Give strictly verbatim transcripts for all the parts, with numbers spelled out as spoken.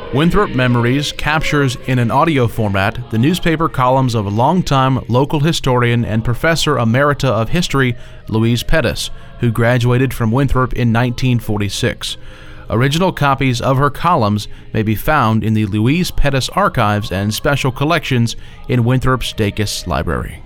Winthrop Memories captures in an audio format the newspaper columns of longtime local historian and professor emerita of history Louise Pettis, who graduated from Winthrop in nineteen forty-six. Original copies of her columns may be found in the Louise Pettis Archives and Special Collections in Winthrop's Dacus Library.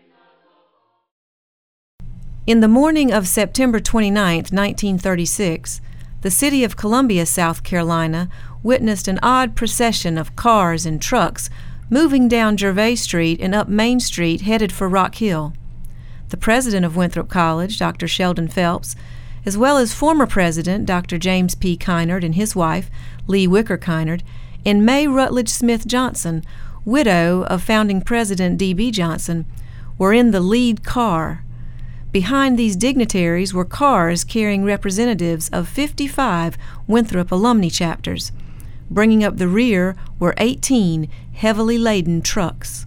In the morning of September twenty-ninth, nineteen thirty-six, the city of Columbia, South Carolina, witnessed an odd procession of cars and trucks moving down Gervais Street and up Main Street headed for Rock Hill. The president of Winthrop College, Doctor Sheldon Phelps, as well as former president Doctor James P. Kynard and his wife, Lee Wicker Kynard, and May Rutledge Smith Johnson, widow of founding president D B Johnson, were in the lead car. Behind these dignitaries were cars carrying representatives of fifty-five Winthrop alumni chapters. Bringing up the rear were eighteen heavily laden trucks.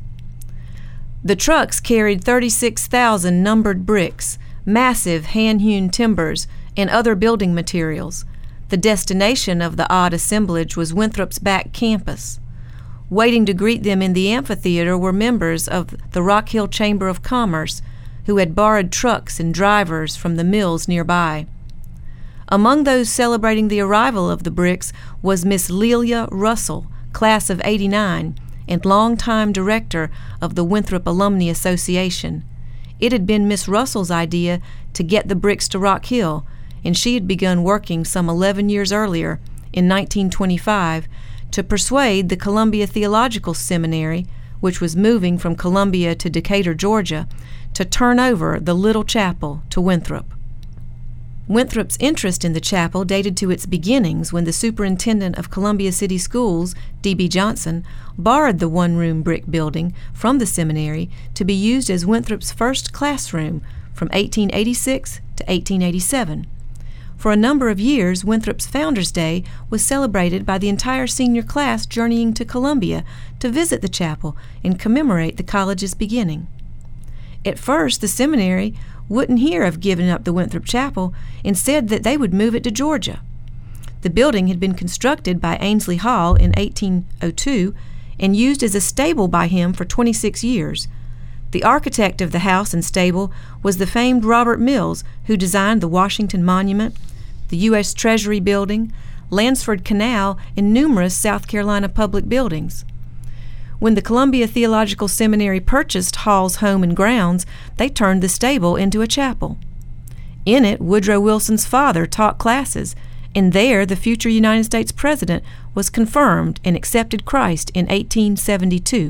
The trucks carried thirty-six thousand numbered bricks, massive hand-hewn timbers, and other building materials. The destination of the odd assemblage was Winthrop's back campus. Waiting to greet them in the amphitheater were members of the Rock Hill Chamber of Commerce, who had borrowed trucks and drivers from the mills nearby. Among those celebrating the arrival of the bricks was Miss Lelia Russell, class of eighty-nine, and longtime director of the Winthrop Alumni Association. It had been Miss Russell's idea to get the bricks to Rock Hill, and she had begun working some eleven years earlier, in nineteen twenty-five, to persuade the Columbia Theological Seminary, which was moving from Columbia to Decatur, Georgia, to turn over the little chapel to Winthrop. Winthrop's interest in the chapel dated to its beginnings when the superintendent of Columbia City Schools, D B Johnson, borrowed the one-room brick building from the seminary to be used as Winthrop's first classroom from eighteen eighty-six to eighteen eighty-seven. For a number of years, Winthrop's Founders' Day was celebrated by the entire senior class journeying to Columbia to visit the chapel and commemorate the college's beginning. At first, the seminary wouldn't hear of giving up the Winthrop Chapel and said that they would move it to Georgia. The building had been constructed by Ainsley Hall in eighteen oh two and used as a stable by him for twenty-six years. The architect of the house and stable was the famed Robert Mills, who designed the Washington Monument, the U S Treasury Building, Lansford Canal, and numerous South Carolina public buildings. When the Columbia Theological Seminary purchased Hall's home and grounds, they turned the stable into a chapel. In it, Woodrow Wilson's father taught classes, and there the future United States President was confirmed and accepted Christ in eighteen seventy-two.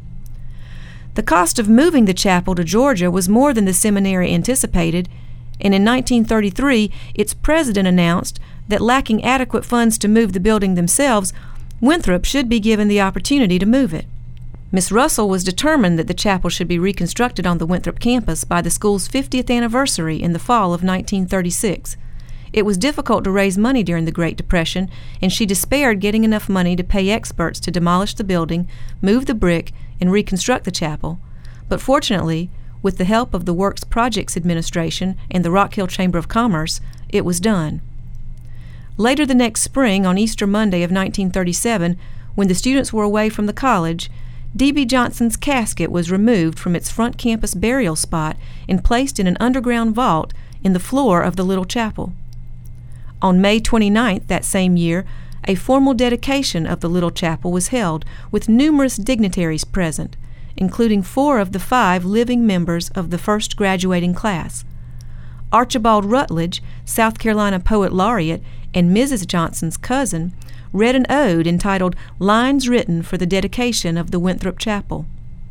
The cost of moving the chapel to Georgia was more than the seminary anticipated, and in nineteen thirty-three its president announced that lacking adequate funds to move the building themselves, Winthrop should be given the opportunity to move it. Miss Russell was determined that the chapel should be reconstructed on the Winthrop campus by the school's fiftieth anniversary in the fall of nineteen thirty-six. It was difficult to raise money during the Great Depression, and she despaired getting enough money to pay experts to demolish the building, move the brick, and reconstruct the chapel. But fortunately, with the help of the Works Projects Administration and the Rock Hill Chamber of Commerce, it was done. Later the next spring, on Easter Monday of nineteen thirty-seven, when the students were away from the college, D B Johnson's casket was removed from its front campus burial spot and placed in an underground vault in the floor of the little chapel. On May twenty-ninth that same year, a formal dedication of the little chapel was held with numerous dignitaries present, including four of the five living members of the first graduating class. Archibald Rutledge, South Carolina Poet Laureate, and Missus Johnson's cousin, read an ode entitled Lines Written for the Dedication of the Winthrop Chapel.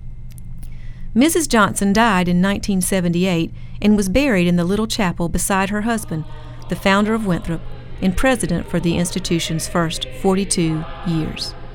Missus Johnson died in nineteen seventy-eight and was buried in the little chapel beside her husband, the founder of Winthrop and president for the institution's first forty-two years.